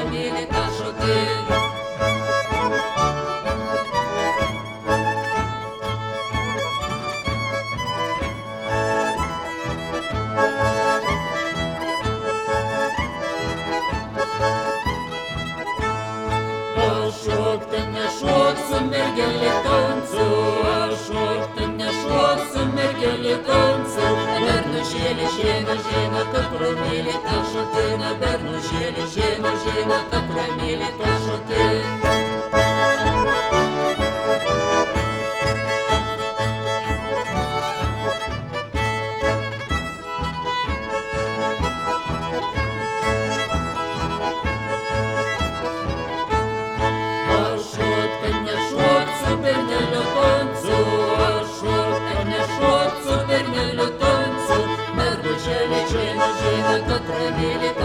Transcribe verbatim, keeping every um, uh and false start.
мілі та шути. Šokti nešok su mergelė tancu, šokti nešok su mergelė tancu. Bernužėlė žino, žino, kad ramylė ta šotina. Bernužėlė žino, žino, kad ramylė ta šotina. Žino, žino, kad ramylė